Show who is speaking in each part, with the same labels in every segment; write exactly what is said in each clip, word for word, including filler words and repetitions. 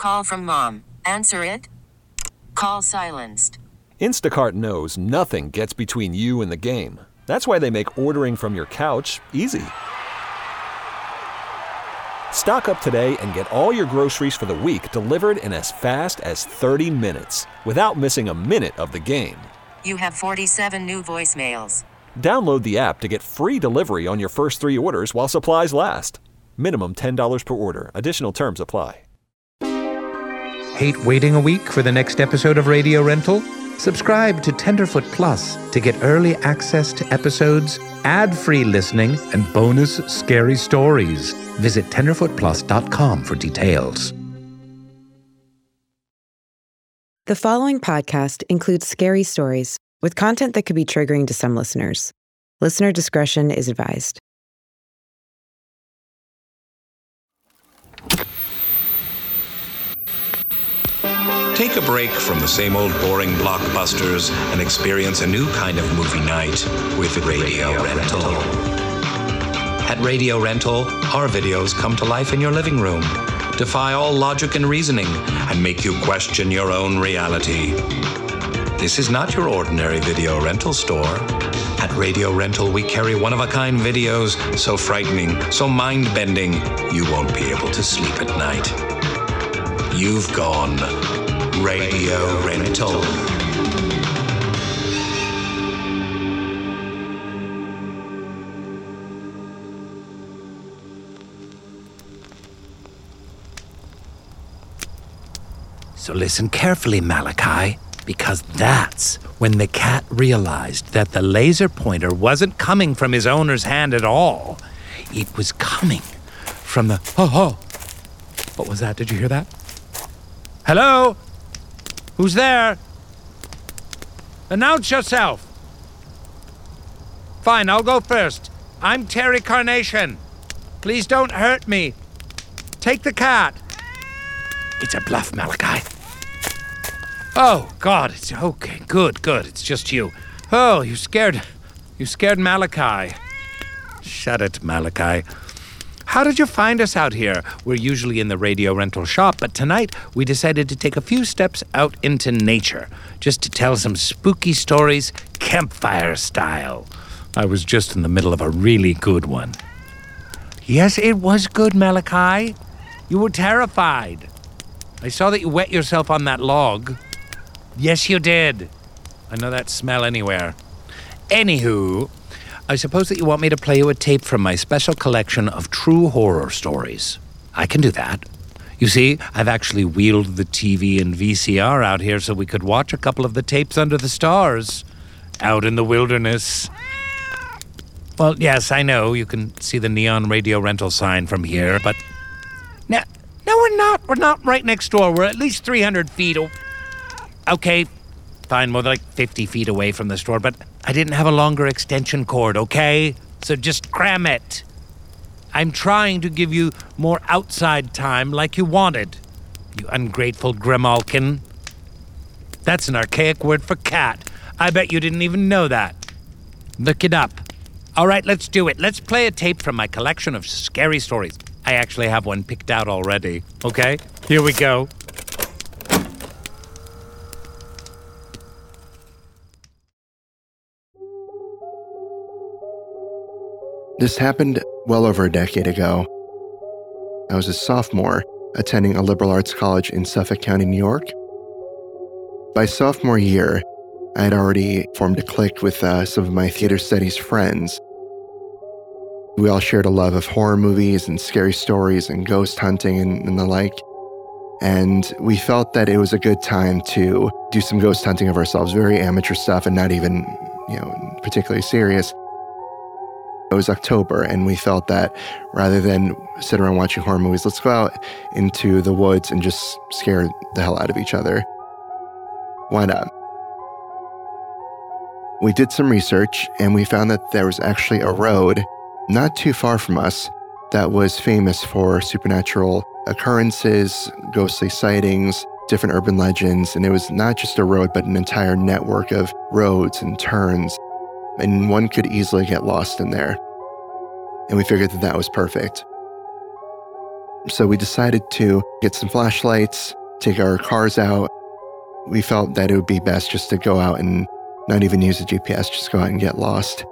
Speaker 1: Call from mom. Answer it. Call silenced.
Speaker 2: Instacart knows nothing gets between you and the game. That's why they make ordering from your couch easy. Stock up today and get all your groceries for the week delivered in as fast as thirty minutes without missing a minute of the game.
Speaker 1: You have forty-seven new voicemails.
Speaker 2: Download the app to get free delivery on your first three orders while supplies last. Minimum ten dollars per order. Additional terms apply.
Speaker 3: Hate waiting a week for the next episode of Radio Rental? Subscribe to Tenderfoot Plus to get early access to episodes, ad-free listening, and bonus scary stories. Visit tenderfoot plus dot com for details.
Speaker 4: The following podcast includes scary stories with content that could be triggering to some listeners. Listener discretion is advised.
Speaker 5: Take a break from the same old boring blockbusters and experience a new kind of movie night with Radio Rental. At Radio Rental, our videos come to life in your living room, defy all logic and reasoning, and make you question your own reality. This is not your ordinary video rental store. At Radio Rental, we carry one-of-a-kind videos so frightening, so mind-bending, you won't be able to sleep at night. You've gone Radio Rental.
Speaker 3: So listen carefully, Malachi, because that's when the cat realized that the laser pointer wasn't coming from his owner's hand at all. It was coming from the... Oh, oh. What was that? Did you hear that? Hello? Who's there? Announce yourself. Fine, I'll go first. I'm Terry Carnation. Please don't hurt me. Take the cat. It's a bluff, Malachi. Oh, God, it's okay. Good, good. It's just you. Oh, you scared... You scared Malachi. Shut it, Malachi. How did you find us out here? We're usually in the Radio Rental shop, but tonight we decided to take a few steps out into nature, just to tell some spooky stories, campfire style. I was just in the middle of a really good one. Yes, it was good, Malachi. You were terrified. I saw that you wet yourself on that log. Yes, you did. I know that smell anywhere. Anywho, I suppose that you want me to play you a tape from my special collection of true horror stories. I can do that. You see, I've actually wheeled the T V and V C R out here so we could watch a couple of the tapes under the stars, out in the wilderness. Well, yes, I know, you can see the neon Radio Rental sign from here, but... No, no, we're not. We're not right next door. We're at least three hundred feet... O- okay, fine, more like fifty feet away from the store, but I didn't have a longer extension cord, okay? So just cram it. I'm trying to give you more outside time like you wanted, you ungrateful Grimalkin. That's an archaic word for cat. I bet you didn't even know that. Look it up. All right, let's do it. Let's play a tape from my collection of scary stories. I actually have one picked out already, okay? Here we go.
Speaker 6: This happened well over a decade ago. I was a sophomore attending a liberal arts college in Suffolk County, New York. By sophomore year, I had already formed a clique with uh, some of my theater studies friends. We all shared a love of horror movies and scary stories and ghost hunting and, and the like. And we felt that it was a good time to do some ghost hunting of ourselves, very amateur stuff and not even, you know, particularly serious. It was October, and we felt that rather than sit around watching horror movies, let's go out into the woods and just scare the hell out of each other. Why not? We did some research, and we found that there was actually a road not too far from us that was famous for supernatural occurrences, ghostly sightings, different urban legends, and it was not just a road, but an entire network of roads and turns. And one could easily get lost in there. And we figured that that was perfect. So we decided to get some flashlights, take our cars out. We felt that it would be best just to go out and not even use a G P S, just go out and get lost.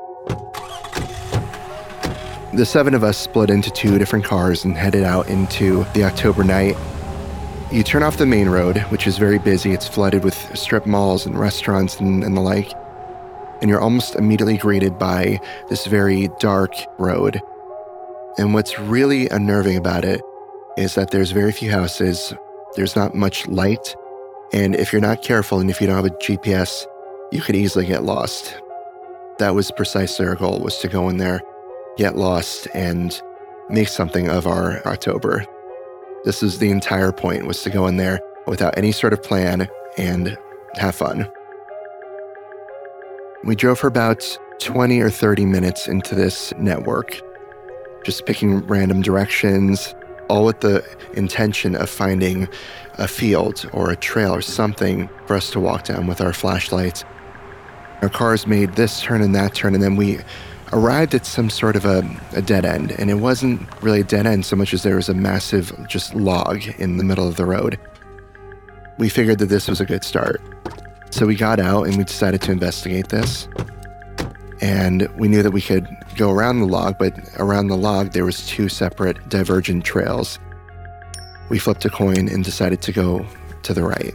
Speaker 6: The seven of us split into two different cars and headed out into the October night. You turn off the main road, which is very busy. It's flooded with strip malls and restaurants and, and the like. And you're almost immediately greeted by this very dark road. And what's really unnerving about it is that there's very few houses. There's not much light. And if you're not careful and if you don't have a G P S, you could easily get lost. That was precisely our goal, was to go in there, get lost, and make something of our October. This was the entire point, was to go in there without any sort of plan and have fun. We drove for about twenty or thirty minutes into this network, just picking random directions, all with the intention of finding a field or a trail or something for us to walk down with our flashlights. Our cars made this turn and that turn, and then we arrived at some sort of a, a dead end. And it wasn't really a dead end so much as there was a massive just log in the middle of the road. We figured that this was a good start. So we got out and we decided to investigate this. And we knew that we could go around the log, but around the log there was two separate divergent trails. We flipped a coin and decided to go to the right.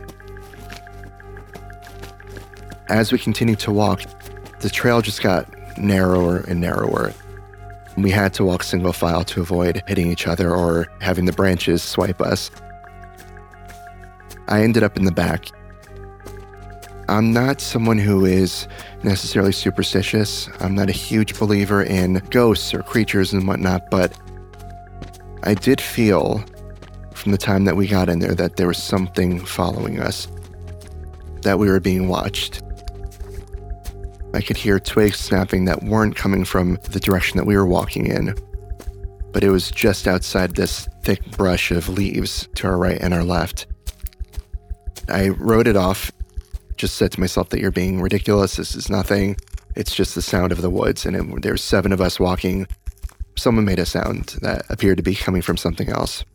Speaker 6: As we continued to walk, the trail just got narrower and narrower. We had to walk single file to avoid hitting each other or having the branches swipe us. I ended up in the back. I'm not someone who is necessarily superstitious. I'm not a huge believer in ghosts or creatures and whatnot, but I did feel from the time that we got in there that there was something following us, that we were being watched. I could hear twigs snapping that weren't coming from the direction that we were walking in, but it was just outside this thick brush of leaves to our right and our left. I wrote it off, just said to myself that you're being ridiculous, this is nothing, it's just the sound of the woods, and it, there's seven of us walking. Someone made a sound that appeared to be coming from something else.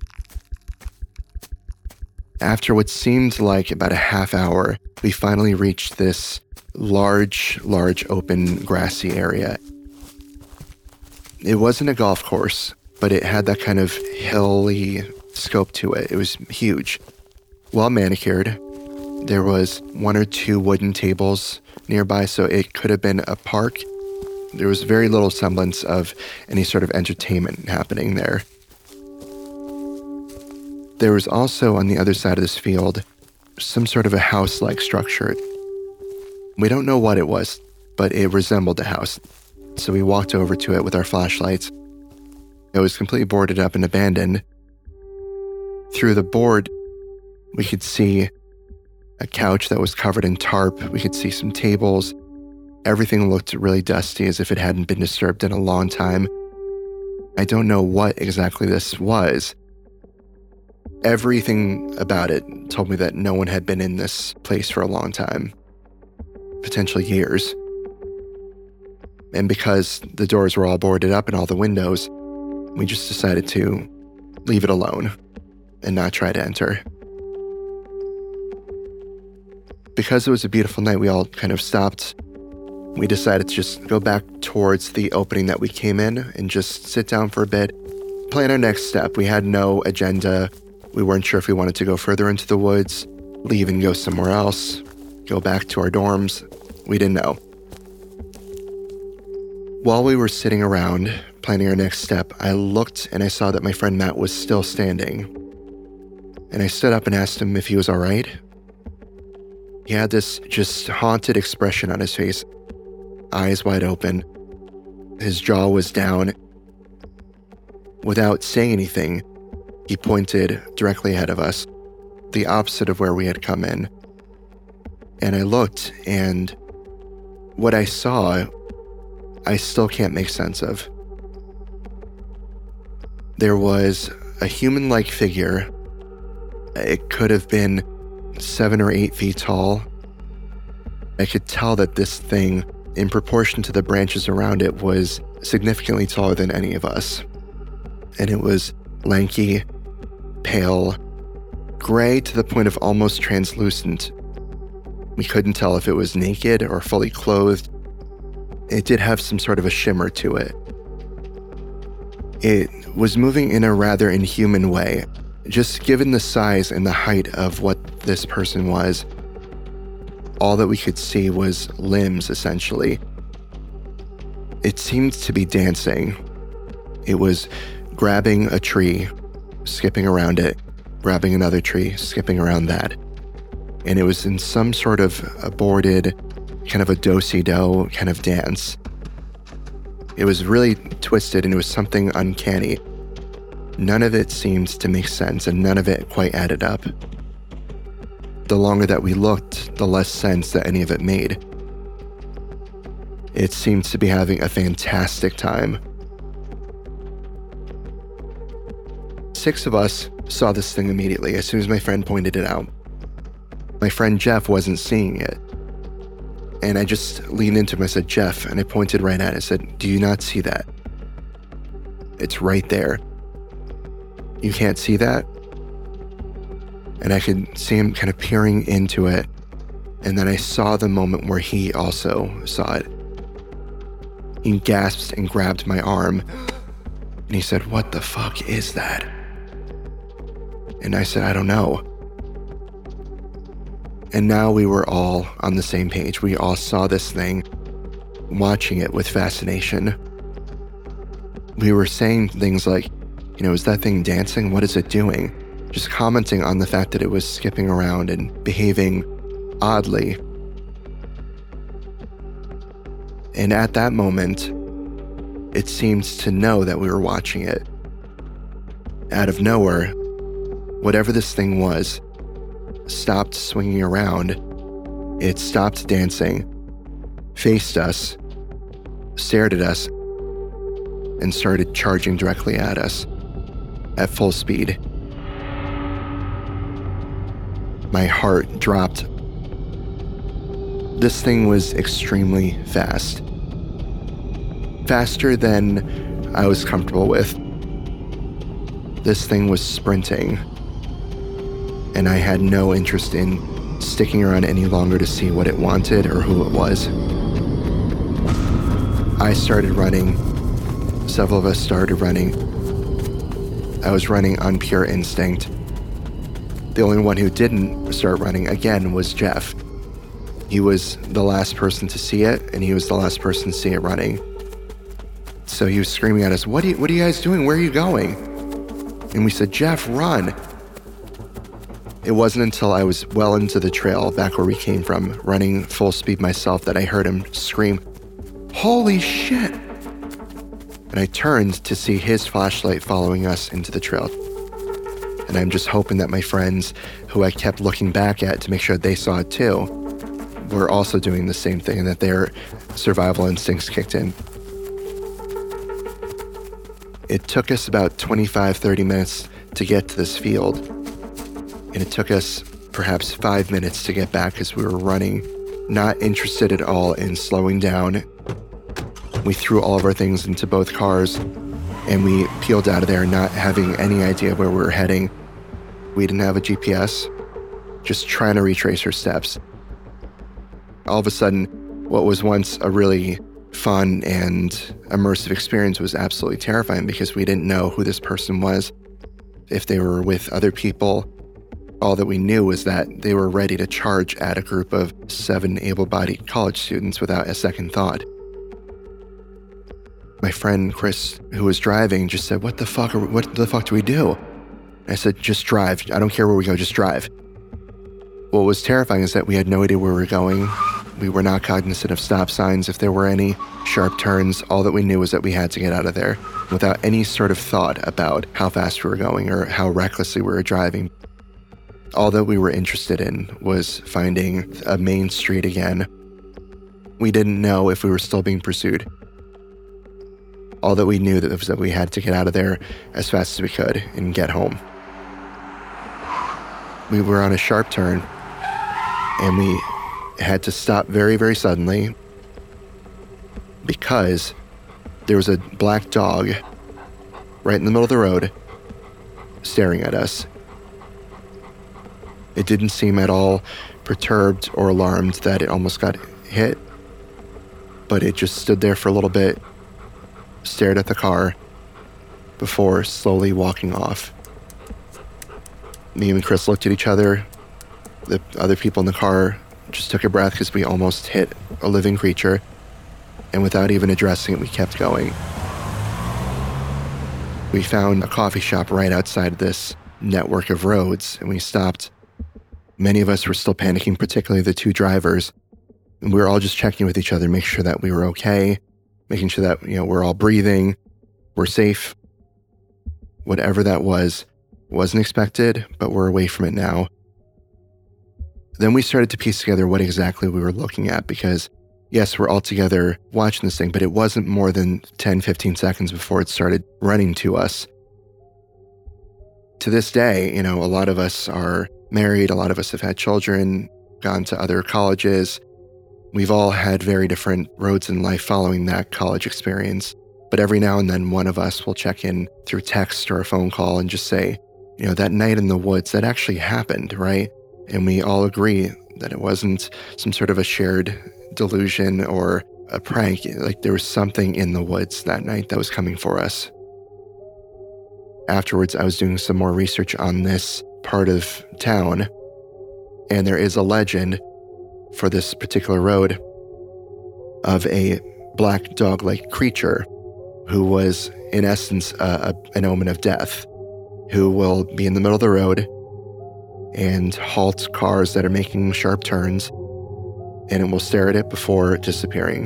Speaker 6: After what seemed like about a half hour, we finally reached this large, large open grassy area. It wasn't a golf course, but it had that kind of hilly scope to it. It was huge. Well manicured. There was one or two wooden tables nearby, so it could have been a park. There was very little semblance of any sort of entertainment happening there. There was also, on the other side of this field, some sort of a house-like structure. We don't know what it was, but it resembled a house. So we walked over to it with our flashlights. It was completely boarded up and abandoned. Through the board, we could see a couch that was covered in tarp. We could see some tables. Everything looked really dusty, as if it hadn't been disturbed in a long time. I don't know what exactly this was. Everything about it told me that no one had been in this place for a long time, potentially years. And because the doors were all boarded up and all the windows, we just decided to leave it alone and not try to enter. Because it was a beautiful night, we all kind of stopped. We decided to just go back towards the opening that we came in and just sit down for a bit, plan our next step. We had no agenda. We weren't sure if we wanted to go further into the woods, leave and go somewhere else, go back to our dorms. We didn't know. While we were sitting around planning our next step, I looked and I saw that my friend Matt was still standing. And I stood up and asked him if he was all right. He had this just haunted expression on his face, eyes wide open. His jaw was down. Without saying anything, he pointed directly ahead of us, the opposite of where we had come in. And I looked, and what I saw, I still can't make sense of. There was a human-like figure. It could have been seven or eight feet tall. I could tell that this thing, in proportion to the branches around it, was significantly taller than any of us. And it was lanky, pale, gray to the point of almost translucent. We couldn't tell if it was naked or fully clothed. It did have some sort of a shimmer to it. It was moving in a rather inhuman way. Just given the size and the height of what this person was, all that we could see was limbs, essentially. It seemed to be dancing. It was grabbing a tree, skipping around it, grabbing another tree, skipping around that. And it was in some sort of aborted, kind of a do-si-do kind of dance. It was really twisted and it was something uncanny. None of it seemed to make sense and none of it quite added up. The longer that we looked, the less sense that any of it made. It seemed to be having a fantastic time. Six of us saw this thing immediately as soon as my friend pointed it out. My friend Jeff wasn't seeing it. And I just leaned into him and I said, Jeff, and I pointed right at it. I said, do you not see that? It's right there. You can't see that? And I could see him kind of peering into it. And then I saw the moment where he also saw it. He gasped and grabbed my arm. And he said, what the fuck is that? And I said, I don't know. And now we were all on the same page. We all saw this thing, watching it with fascination. We were saying things like, you know, is that thing dancing? What is it doing? Just commenting on the fact that it was skipping around and behaving oddly. And at that moment, it seemed to know that we were watching it. Out of nowhere, whatever this thing was, stopped swinging around. It stopped dancing, faced us, stared at us, and started charging directly at us at full speed. My heart dropped. This thing was extremely fast. Faster than I was comfortable with. This thing was sprinting, and I had no interest in sticking around any longer to see what it wanted or who it was. I started running. Several of us started running. I was running on pure instinct. The only one who didn't start running again was Jeff. He was the last person to see it, and he was the last person to see it running. So he was screaming at us, what are you, what are you guys doing? Where are you going? And we said, Jeff, run. It wasn't until I was well into the trail, back where we came from, running full speed myself, that I heard him scream, holy shit! And I turned to see his flashlight following us into the trail. And I'm just hoping that my friends, who I kept looking back at to make sure they saw it too, were also doing the same thing and that their survival instincts kicked in. It took us about twenty-five, thirty minutes to get to this field. And it took us perhaps five minutes to get back as we were running, not interested at all in slowing down. We threw all of our things into both cars and we peeled out of there not having any idea where we were heading. We didn't have a G P S, just trying to retrace her steps. All of a sudden, what was once a really fun and immersive experience was absolutely terrifying because we didn't know who this person was, if they were with other people. All that we knew was that they were ready to charge at a group of seven able-bodied college students without a second thought. My friend Chris, who was driving, just said, what the fuck are we, what the fuck do we do? I said, just drive. I don't care where we go, just drive. What was terrifying is that we had no idea where we were going. We were not cognizant of stop signs, if there were any, sharp turns. All that we knew was that we had to get out of there without any sort of thought about how fast we were going or how recklessly we were driving. All that we were interested in was finding a main street again. We didn't know if we were still being pursued. All that we knew was that we had to get out of there as fast as we could and get home. We were on a sharp turn, and we had to stop very, very suddenly because there was a black dog right in the middle of the road, staring at us. It didn't seem at all perturbed or alarmed that it almost got hit, but it just stood there for a little bit, stared at the car, before slowly walking off. Me and Chris looked at each other. The other people in the car just took a breath because we almost hit a living creature, and without even addressing it, we kept going. We found a coffee shop right outside this network of roads, and we stopped. Many of us were still panicking, particularly the two drivers, and we were all just checking with each other, making sure that we were okay, making sure that, you know, we're all breathing, we're safe. Whatever that was, wasn't expected, but we're away from it now. Then we started to piece together what exactly we were looking at, because yes, we're all together watching this thing, but it wasn't more than ten, fifteen seconds before it started running to us. To this day, you know, a lot of us are married, a lot of us have had children, gone to other colleges. We've all had very different roads in life following that college experience. But every now and then, one of us will check in through text or a phone call and just say, you know, that night in the woods, that actually happened, right? And we all agree that it wasn't some sort of a shared delusion or a prank. Like, there was something in the woods that night that was coming for us. Afterwards, I was doing some more research on this part of town, and there is a legend for this particular road of a black dog-like creature who was, in essence, uh, a, an omen of death, who will be in the middle of the road and halt cars that are making sharp turns, and it will stare at it before disappearing.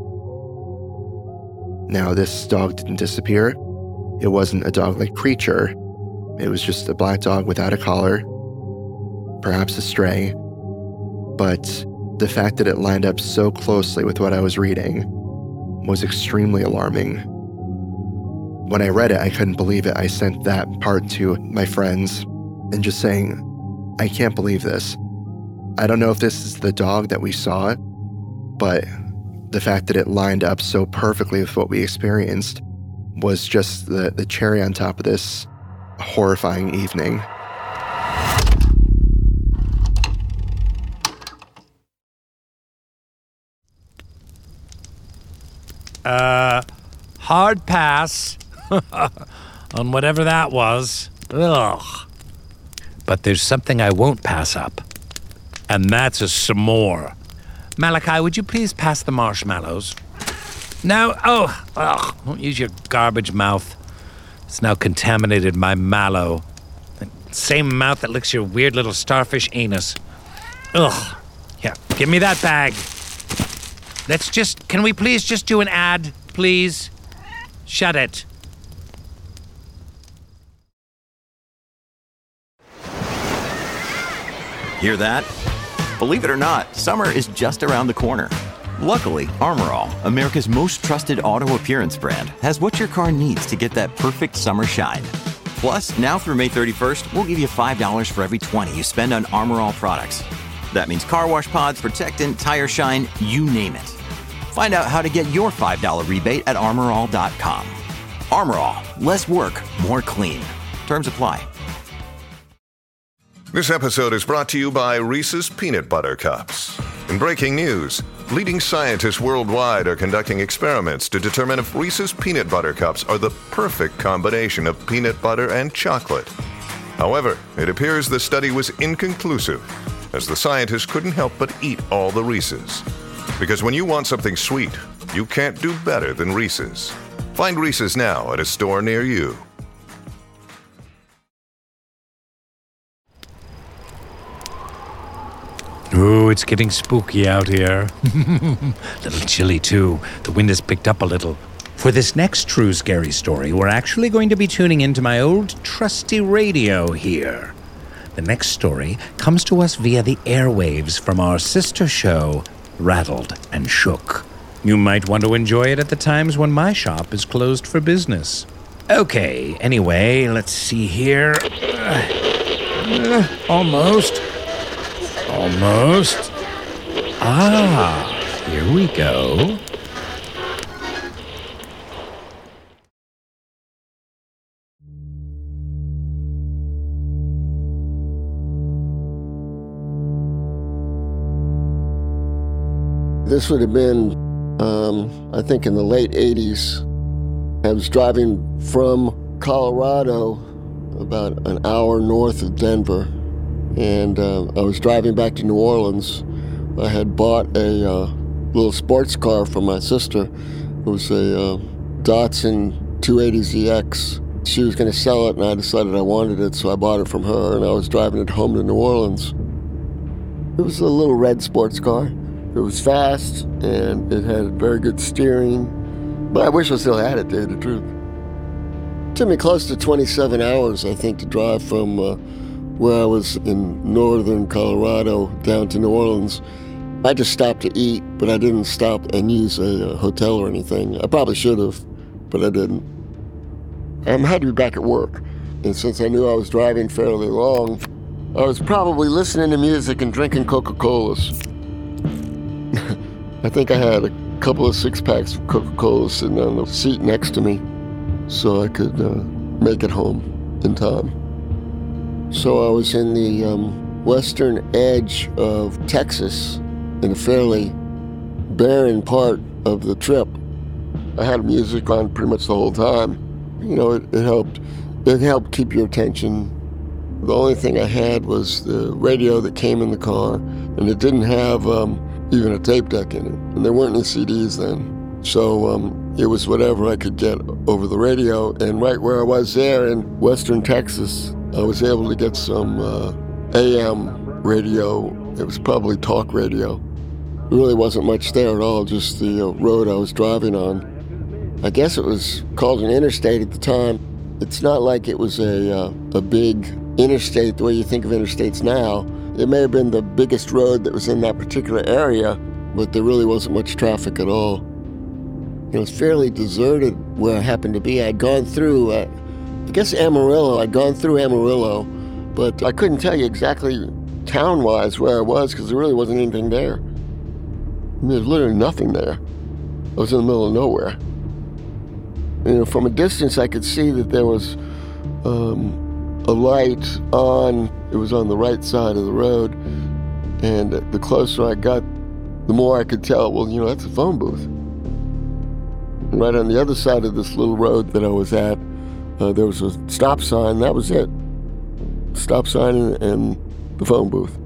Speaker 6: Now, this dog didn't disappear. It wasn't a dog-like creature. It was just a black dog without a collar, perhaps a stray. But the fact that it lined up so closely with what I was reading was extremely alarming. When I read it, I couldn't believe it. I sent that part to my friends and just saying, I can't believe this. I don't know if this is the dog that we saw, but the fact that it lined up so perfectly with what we experienced was just the, the cherry on top of this horrifying evening.
Speaker 3: Uh, hard pass on whatever that was. Ugh. But there's something I won't pass up, and that's a s'more. Malachi, would you please pass the marshmallows? No, oh, ugh, don't use your garbage mouth. It's now contaminated my mallow. The same mouth that licks your weird little starfish anus. Ugh. Yeah, give me that bag. Let's just, can we please just do an ad, please? Shut it.
Speaker 7: Hear that? Believe it or not, summer is just around the corner. Luckily, Armor All, America's most trusted auto appearance brand, has what your car needs to get that perfect summer shine. Plus, now through May thirty-first, we'll give you five dollars for every twenty you spend on Armor All products. That means car wash pods, protectant, tire shine, you name it. Find out how to get your five dollars rebate at armor all dot com. Armor All, less work, more clean. Terms apply.
Speaker 8: This episode is brought to you by Reese's Peanut Butter Cups. In breaking news, leading scientists worldwide are conducting experiments to determine if Reese's Peanut Butter Cups are the perfect combination of peanut butter and chocolate. However, it appears the study was inconclusive, as the scientists couldn't help but eat all the Reese's. Because when you want something sweet, you can't do better than Reese's. Find Reese's now at a store near you.
Speaker 3: Ooh, it's getting spooky out here. Little chilly, too. The wind has picked up a little. For this next true scary story, we're actually going to be tuning into my old trusty radio here. The next story comes to us via the airwaves from our sister show, Rattled and Shook. You might want to enjoy it at the times when my shop is closed for business. Okay, anyway, let's see here. Uh, uh, almost. Almost. Ah, here we go.
Speaker 9: This would have been, um, I think, in the late eighties. I was driving from Colorado, about an hour north of Denver, and uh, I was driving back to New Orleans. I had bought a uh, little sports car for my sister. It was a uh, Datsun two eighty Z X. She was going to sell it, and I decided I wanted it, so I bought it from her, and I was driving it home to New Orleans. It was a little red sports car. It was fast, and it had very good steering, but I wish I still had it, to tell you the truth. It took me close to twenty-seven hours, I think, to drive from uh, where I was in northern Colorado down to New Orleans. I just stopped to eat, but I didn't stop and use a, a hotel or anything. I probably should have, but I didn't. I had to be back at work, and since I knew I was driving fairly long, I was probably listening to music and drinking Coca-Colas. I think I had a couple of six-packs of Coca-Cola sitting on the seat next to me so I could uh, make it home in time. So I was in the um, western edge of Texas in a fairly barren part of the trip. I had music on pretty much the whole time. You know, it, it helped. It helped keep your attention. The only thing I had was the radio that came in the car, and it didn't have um, even a tape deck in it, and there weren't any C Ds then. So um, it was whatever I could get over the radio, and right where I was there in western Texas, I was able to get some uh, A M radio. It was probably talk radio. There really wasn't much there at all, just the uh, road I was driving on. I guess it was called an interstate at the time. It's not like it was a uh, a big interstate the way you think of interstates now. It may have been the biggest road that was in that particular area, but there really wasn't much traffic at all. It was fairly deserted where I happened to be. I'd gone through, uh, I guess Amarillo. I'd gone through Amarillo, but I couldn't tell you exactly town-wise where I was because there really wasn't anything there. I mean, there's literally nothing there. I was in the middle of nowhere. You know, from a distance, I could see that there was um, a light on. It was on the right side of the road, and the closer I got, the more I could tell, well, you know, that's a phone booth. And right on the other side of this little road that I was at, uh, there was a stop sign. That was it. Stop sign and, and the phone booth.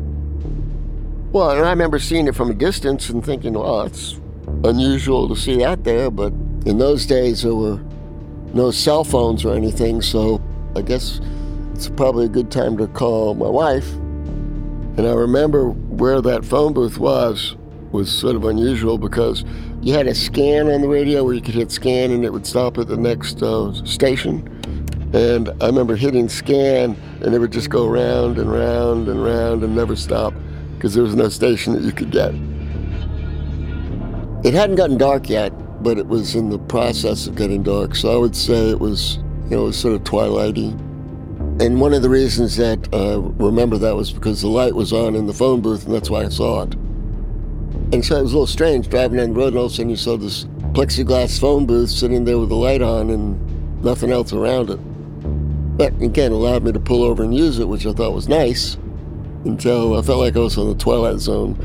Speaker 9: Well, and I remember seeing it from a distance and thinking, well, it's unusual to see that there, but in those days, there were no cell phones or anything, so I guess it's probably a good time to call my wife. And I remember where that phone booth was, was sort of unusual because you had a scan on the radio where you could hit scan and it would stop at the next uh, station. And I remember hitting scan and it would just go round and round and round and never stop because there was no station that you could get. It hadn't gotten dark yet, but it was in the process of getting dark. So I would say it was, you know, it was sort of twilighty. And one of the reasons that I uh, remember that was because the light was on in the phone booth, and that's why I saw it. And so it was a little strange driving down the road, and all of a sudden you saw this plexiglass phone booth sitting there with the light on and nothing else around it. But again, it allowed me to pull over and use it, which I thought was nice, until I felt like I was on the Twilight Zone.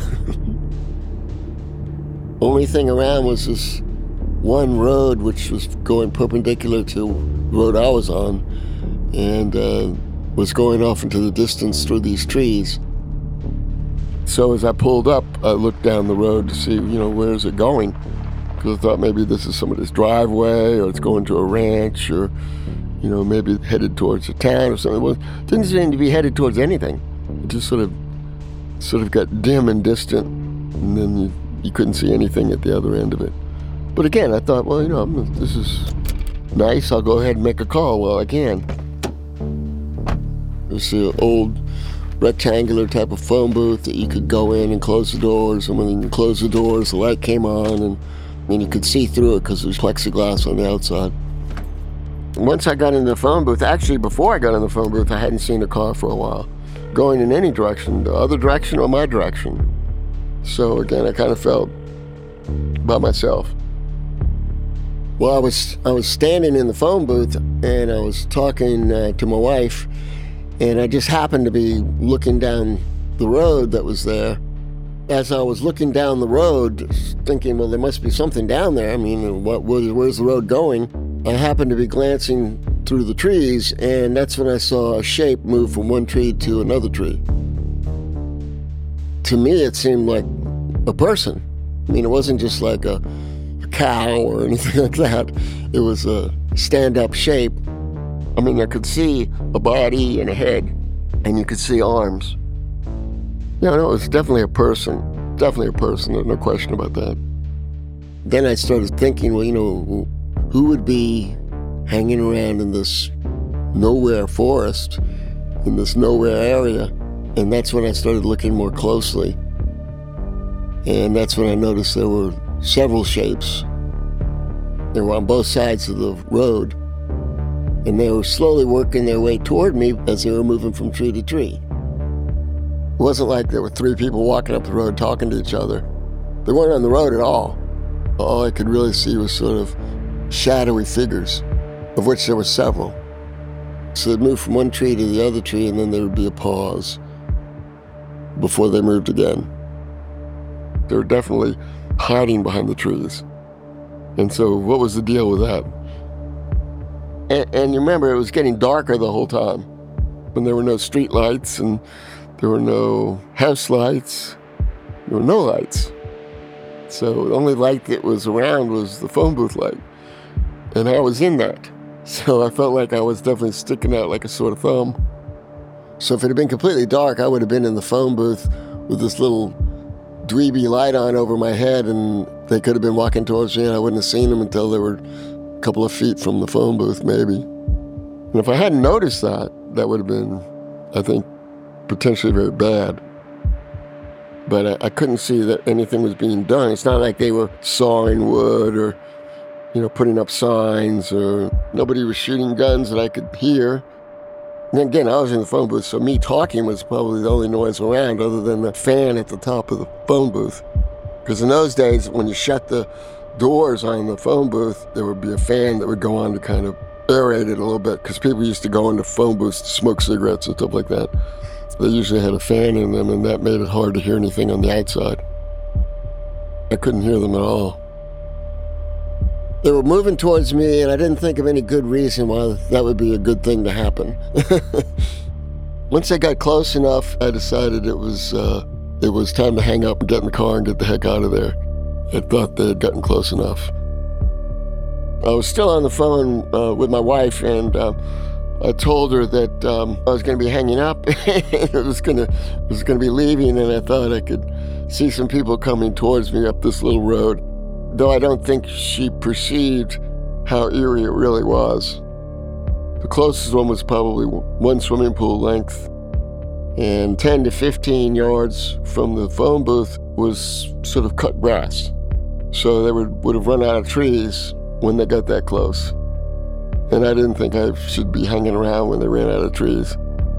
Speaker 9: Only thing around was this one road which was going perpendicular to the road I was on and uh, was going off into the distance through these trees. So as I pulled up, I looked down the road to see, you know, where is it going? Because I thought maybe this is somebody's driveway or it's going to a ranch or, you know, maybe headed towards a town or something. Well, it didn't seem to be headed towards anything. It just sort of sort of got dim and distant, and then you You couldn't see anything at the other end of it. But again, I thought, well, you know, this is nice. I'll go ahead and make a call while I can. It's an old rectangular type of phone booth that you could go in and close the doors. And when you close the doors, the light came on, and, and you could see through it because there was plexiglass on the outside. And once I got in the phone booth, actually, before I got in the phone booth, I hadn't seen a car for a while, going in any direction, the other direction or my direction. So again, I kind of felt by myself. Well, I was I was standing in the phone booth and I was talking uh, to my wife, and I just happened to be looking down the road that was there, As I was looking down the road, thinking, well, there must be something down there. I mean, what, where, where's the road going? I happened to be glancing through the trees, and that's when I saw a shape move from one tree to another tree. To me, it seemed like a person. I mean, it wasn't just like a, a cow or anything like that. It was a stand-up shape. I mean, I could see a body and a head, and you could see arms. Yeah, no, it was definitely a person. Definitely a person, there's no question about that. Then I started thinking, well, you know, who would be hanging around in this nowhere forest, in this nowhere area? And that's when I started looking more closely. And that's when I noticed there were several shapes. They were on both sides of the road. And they were slowly working their way toward me as they were moving from tree to tree. It wasn't like there were three people walking up the road talking to each other. They weren't on the road at all. All I could really see was sort of shadowy figures, of which there were several. So they'd move from one tree to the other tree, and then there would be a pause before they moved again. They were definitely hiding behind the trees. And so what was the deal with that? And, and you remember, it was getting darker the whole time, when there were no street lights and there were no house lights. There were no lights. So the only light that was around was the phone booth light. And I was in that. So I felt like I was definitely sticking out like a sore thumb. So if it had been completely dark, I would have been in the phone booth with this little dweeby light on over my head, and they could have been walking towards me, and I wouldn't have seen them until they were a couple of feet from the phone booth, maybe. And if I hadn't noticed that, that would have been, I think, potentially very bad. But I, I couldn't see that anything was being done. It's not like they were sawing wood or, you know, putting up signs, or nobody was shooting guns that I could hear. And again, I was in the phone booth, so me talking was probably the only noise around other than the fan at the top of the phone booth. Because in those days, when you shut the doors on the phone booth, there would be a fan that would go on to kind of aerate it a little bit, because people used to go into phone booths to smoke cigarettes and stuff like that. They usually had a fan in them, and that made it hard to hear anything on the outside. I couldn't hear them at all. They were moving towards me, and I didn't think of any good reason why that would be a good thing to happen. Once they got close enough, I decided it was uh, it was time to hang up and get in the car and get the heck out of there. I thought they had gotten close enough. I was still on the phone uh, with my wife, and uh, I told her that um, I was going to be hanging up. I was going to was going to be leaving, and I thought I could see some people coming towards me up this little road, though I don't think she perceived how eerie it really was. The closest one was probably one swimming pool length, and ten to fifteen yards from the phone booth was sort of cut grass. So they would, would have run out of trees when they got that close. And I didn't think I should be hanging around when they ran out of trees.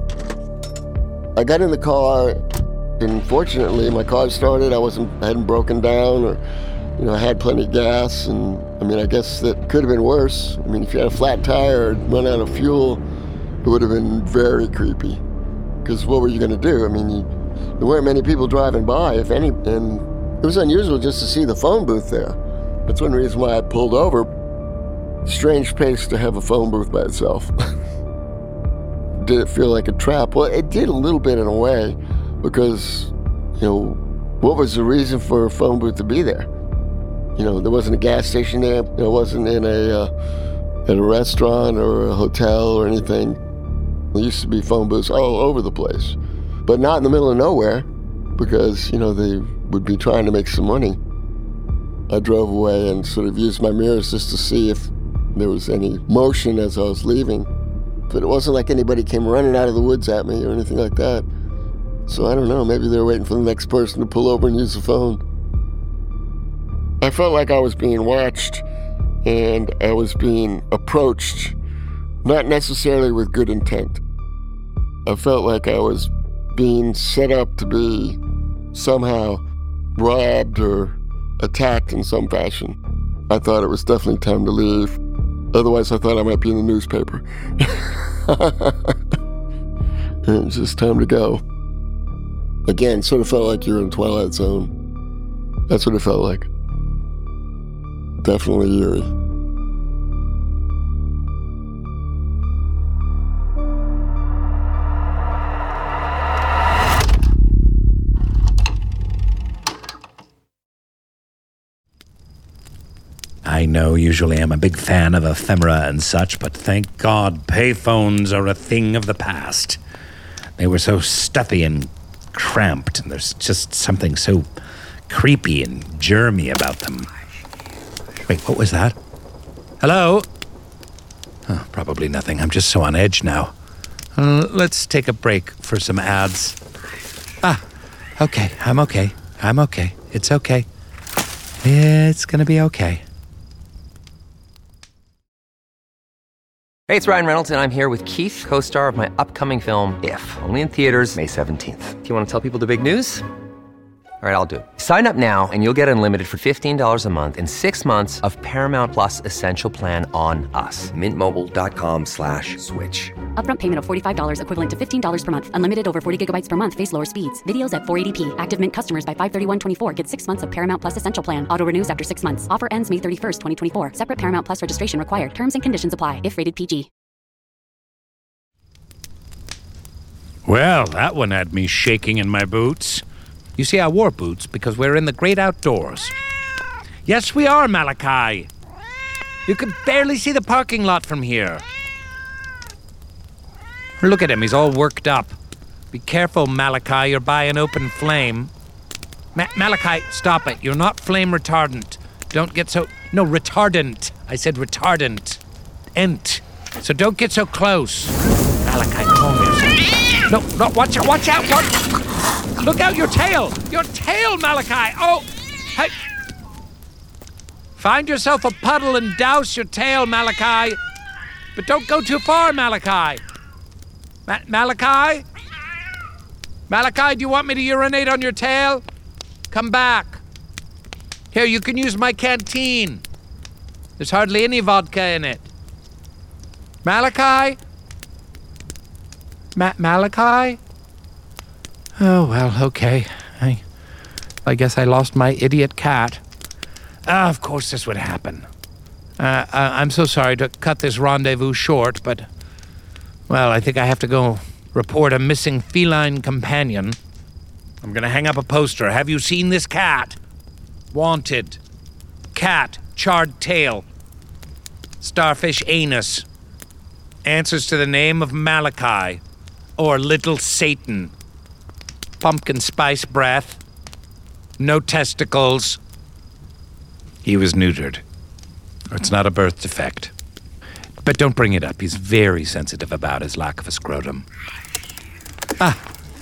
Speaker 9: I got in the car, and fortunately my car started. I wasn't, I hadn't broken down, or, you know, I had plenty of gas, and I mean, I guess that could have been worse. I mean, if you had a flat tire or run out of fuel, it would have been very creepy. Because what were you gonna do? I mean, you, there weren't many people driving by, if any, and it was unusual just to see the phone booth there. That's one reason why I pulled over. Strange place to have a phone booth by itself. Did it feel like a trap? Well, it did a little bit in a way, because, you know, what was the reason for a phone booth to be there? You know, there wasn't a gas station there. It wasn't in a uh, at a restaurant or a hotel or anything. There used to be phone booths all over the place, but not in the middle of nowhere, because, you know, they would be trying to make some money. I drove away and sort of used my mirrors just to see if there was any motion as I was leaving. But it wasn't like anybody came running out of the woods at me or anything like that. So I don't know, maybe they were waiting for the next person to pull over and use the phone. I felt like I was being watched, and I was being approached, not necessarily with good intent. I felt like I was being set up to be somehow robbed or attacked in some fashion. I thought it was definitely time to leave. Otherwise, I thought I might be in the newspaper. And it was just time to go. Again, sort of felt like you're in Twilight Zone. That's what it felt like. Definitely eerie.
Speaker 3: I know usually I'm a big fan of ephemera and such, but thank God payphones are a thing of the past. They were so stuffy and cramped, and there's just something so creepy and germy about them. Wait, what was that? Hello? Oh, probably nothing. I'm just so on edge now. Uh, let's take a break for some ads. Ah, okay. I'm okay. I'm okay. It's okay. It's gonna be okay.
Speaker 10: Hey, it's Ryan Reynolds, and I'm here with Keith, co-star of my upcoming film, If, only in theaters May seventeenth. Do you want to tell people the big news? All right, I'll do it. Sign up now and you'll get unlimited for fifteen dollars a month and six months of Paramount Plus Essential Plan on us. Mint Mobile dot com slash switch.
Speaker 11: Upfront payment of forty-five dollars equivalent to fifteen dollars per month. Unlimited over forty gigabytes per month. Face lower speeds. Videos at four eighty p. Active Mint customers by five thirty-one twenty-four get six months of Paramount Plus Essential Plan. Auto renews after six months. Offer ends May thirty-first, twenty twenty-four. Separate Paramount Plus registration required. Terms and conditions apply if rated P G.
Speaker 3: Well, that one had me shaking in my boots. You see, I wore boots because we're in the great outdoors. Yes, we are, Malachi. You can barely see the parking lot from here. Look at him, he's all worked up. Be careful, Malachi, you're by an open flame. Ma- Malachi, stop it. You're not flame retardant. Don't get so... No, retardant. I said retardant. Ent. So don't get so close. Malachi, calm yourself. No, no, watch out, watch out, watch... Look out, your tail! Your tail, Malachi! Oh! Hey! Find yourself a puddle and douse your tail, Malachi. But don't go too far, Malachi. Ma- Malachi? Malachi, do you want me to urinate on your tail? Come back. Here, you can use my canteen. There's hardly any vodka in it. Malachi? Ma- Malachi? Oh, well, okay. I I guess I lost my idiot cat. Ah, of course this would happen. Uh, I, I'm so sorry to cut this rendezvous short, but... Well, I think I have to go report a missing feline companion. I'm gonna hang up a poster. Have you seen this cat? Wanted. Cat, charred tail. Starfish anus. Answers to the name of Malachi. Or Little Satan. Pumpkin spice breath. No testicles. He was neutered. It's not a birth defect. But don't bring it up. He's very sensitive about his lack of a scrotum. Ah.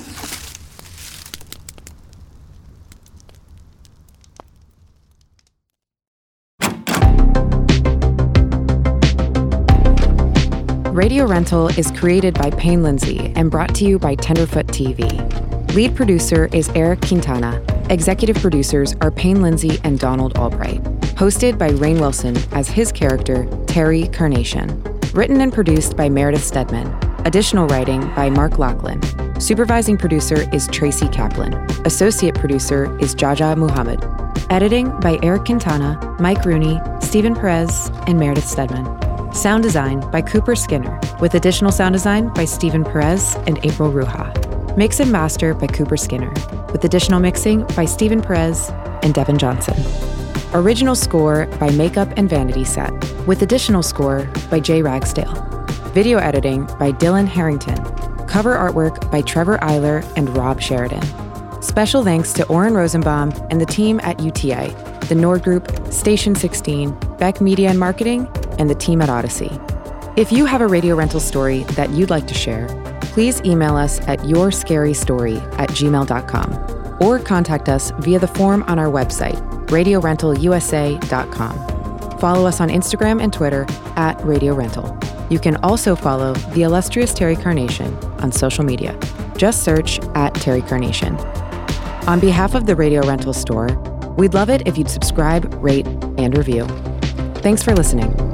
Speaker 4: Radio Rental is created by Payne Lindsay and brought to you by Tenderfoot T V. Lead producer is Eric Quintana. Executive producers are Payne Lindsay and Donald Albright. Hosted by Rainn Wilson as his character, Terry Carnation. Written and produced by Meredith Stedman. Additional writing by Mark Lachlan. Supervising producer is Tracy Kaplan. Associate producer is Jaja Muhammad. Editing by Eric Quintana, Mike Rooney, Stephen Perez, and Meredith Stedman. Sound design by Cooper Skinner, with additional sound design by Stephen Perez and April Ruha. Mix and master by Cooper Skinner, with additional mixing by Stephen Perez and Devin Johnson. Original score by Makeup and Vanity Set, with additional score by Jay Ragsdale. Video editing by Dylan Harrington. Cover artwork by Trevor Eiler and Rob Sheridan. Special thanks to Oren Rosenbaum and the team at U T A, the Nord Group, Station sixteen, Beck Media and Marketing, and the team at Odyssey. If you have a radio rental story that you'd like to share, please email us at yourscarystory at gmail dot com or contact us via the form on our website, radio rental u s a dot com. Follow us on Instagram and Twitter at Radio Rental. You can also follow the illustrious Terry Carnation on social media. Just search at Terry Carnation. On behalf of the Radio Rental store, we'd love it if you'd subscribe, rate, and review. Thanks for listening.